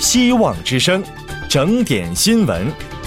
希望之声，整点新闻。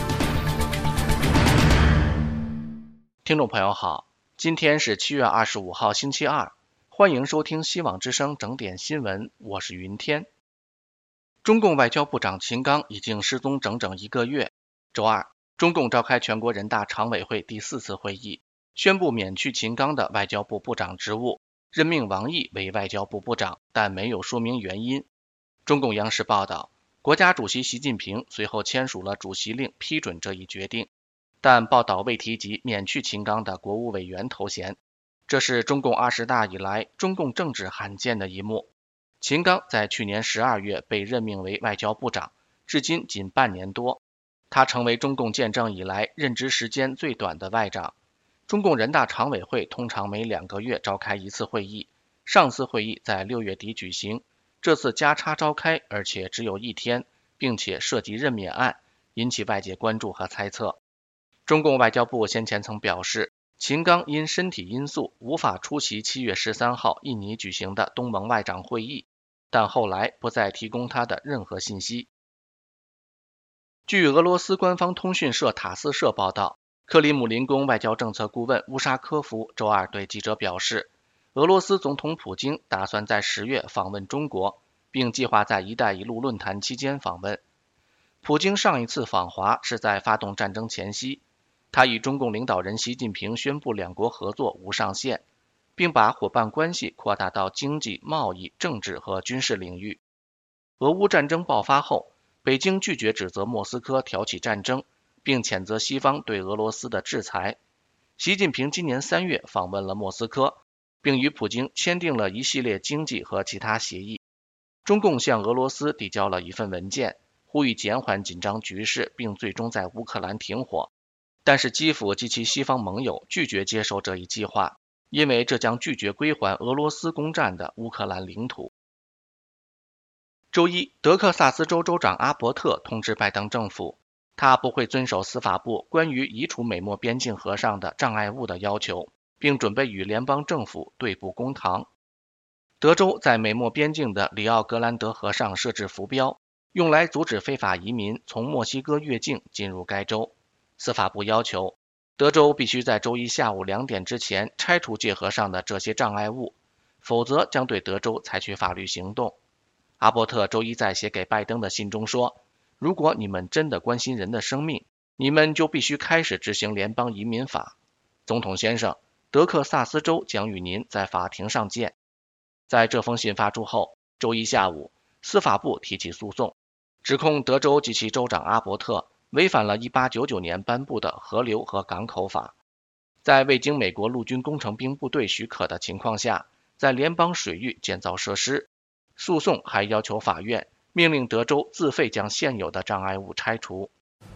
听众朋友好，今天是7月25号星期二，欢迎收听希望之声整点新闻，我是云天。中共外交部长秦刚已经失踪整整1个月。周二，中共召开全国人大常委会第4次会议，宣布免去秦刚的外交部部长职务，任命王毅为外交部部长，但没有说明原因。中共央视报道，国家主席习近平随后签署了主席令，批准这一决定，但报道未提及免去秦刚的国务委员头衔。这是中共20大以来中共政治罕见的一幕。秦刚在去年12月被任命为外交部长，至今仅半年多，他成为中共建政以来任职时间最短的外长。中共人大常委会通常每2个月召开一次会议，上次会议在6月底举行，这次加插召开，而且只有1天，并且涉及任免案，引起外界关注和猜测。中共外交部先前曾表示，秦刚因身体因素无法出席7月13号印尼举行的东盟外长会议，但后来不再提供他的任何信息。据俄罗斯官方通讯社塔斯社报道，克里姆林宫外交政策顾问乌沙科夫周二对记者表示，俄罗斯总统普京打算在10月访问中国，并计划在“一带一路”论坛期间访问。普京上一次访华是在发动战争前夕，他与中共领导人习近平宣布两国合作无上限，并把伙伴关系扩大到经济、贸易、政治和军事领域。俄乌战争爆发后，北京拒绝指责莫斯科挑起战争，并谴责西方对俄罗斯的制裁。习近平今年3月访问了莫斯科，并与普京签订了一系列经济和其他协议。中共向俄罗斯递交了一份文件，呼吁减缓紧张局势，并最终在乌克兰停火。但是基辅及其西方盟友拒绝接受这一计划，因为这将拒绝归还俄罗斯攻占的乌克兰领土。周一，德克萨斯州州长阿伯特通知拜登政府，他不会遵守司法部关于移除美墨边境河上的障碍物的要求，并准备与联邦政府对簿公堂。德州在美墨边境的里奥格兰德河上设置浮标，用来阻止非法移民从墨西哥越境进入该州。司法部要求，德州必须在周一下午2点之前拆除界河上的这些障碍物，否则将对德州采取法律行动。阿伯特周一在写给拜登的信中说，如果你们真的关心人的生命，你们就必须开始执行联邦移民法。总统先生，德克萨斯州将与您在法庭上见。在这封信发出后，周一下午，司法部提起诉讼，指控德州及其州长阿伯特违反了1899年颁布的河流和港口法，在未经美国陆军工程兵部队许可的情况下，在联邦水域建造设施。诉讼还要求法院命令德州自费将现有的障碍物拆除。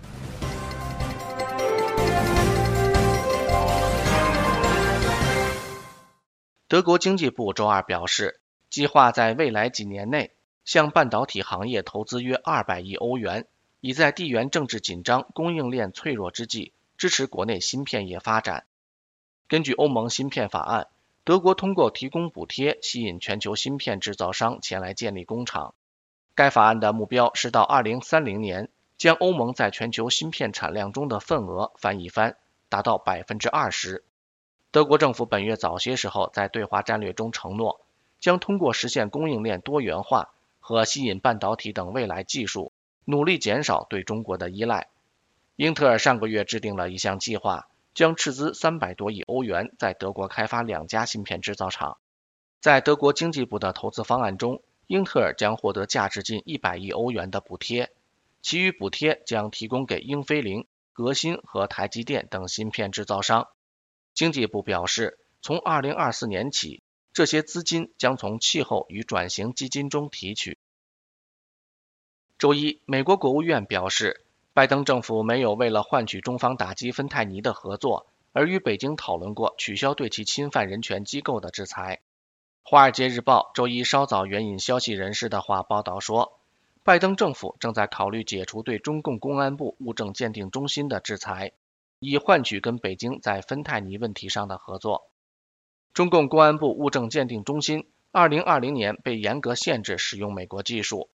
德国经济部周二表示，计划在未来几年内向半导体行业投资约200亿欧元，以在地缘政治紧张、供应链脆弱之际支持国内芯片业发展。根据欧盟芯片法案，德国通过提供补贴吸引全球芯片制造商前来建立工厂。该法案的目标是到2030年将欧盟在全球芯片产量中的份额翻一番，达到20%。德国政府本月早些时候在对华战略中承诺，将通过实现供应链多元化和吸引半导体等未来技术，努力减少对中国的依赖。英特尔上个月制定了一项计划，将斥资300多亿欧元在德国开发2家芯片制造厂。在德国经济部的投资方案中，英特尔将获得价值近100亿欧元的补贴，其余补贴将提供给英飞凌、革新和台积电等芯片制造商。经济部表示，从2024年起，这些资金将从气候与转型基金中提取。周一，美国国务院表示，拜登政府没有为了换取中方打击芬太尼的合作，而与北京讨论过取消对其侵犯人权机构的制裁。华尔街日报周一稍早援引消息人士的话报道说，拜登政府正在考虑解除对中共公安部物证鉴定中心的制裁，以换取跟北京在芬太尼问题上的合作。中共公安部物证鉴定中心2020年被严格限制使用美国技术。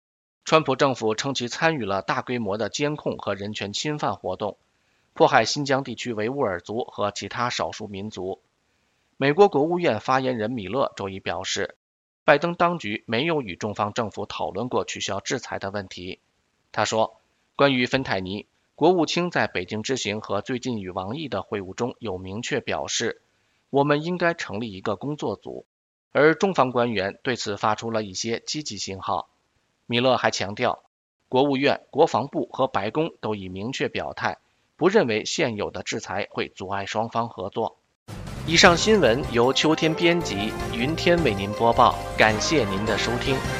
川普政府称其参与了大规模的监控和人权侵犯活动，迫害新疆地区维吾尔族和其他少数民族。美国国务院发言人米勒周一表示，拜登当局没有与中方政府讨论过取消制裁的问题。他说，关于芬太尼，国务卿在北京之行和最近与王毅的会晤中有明确表示，我们应该成立一个工作组，而中方官员对此发出了一些积极信号。米勒还强调，国务院、国防部和白宫都已明确表态，不认为现有的制裁会阻碍双方合作。以上新闻由秋天编辑，云天为您播报，感谢您的收听。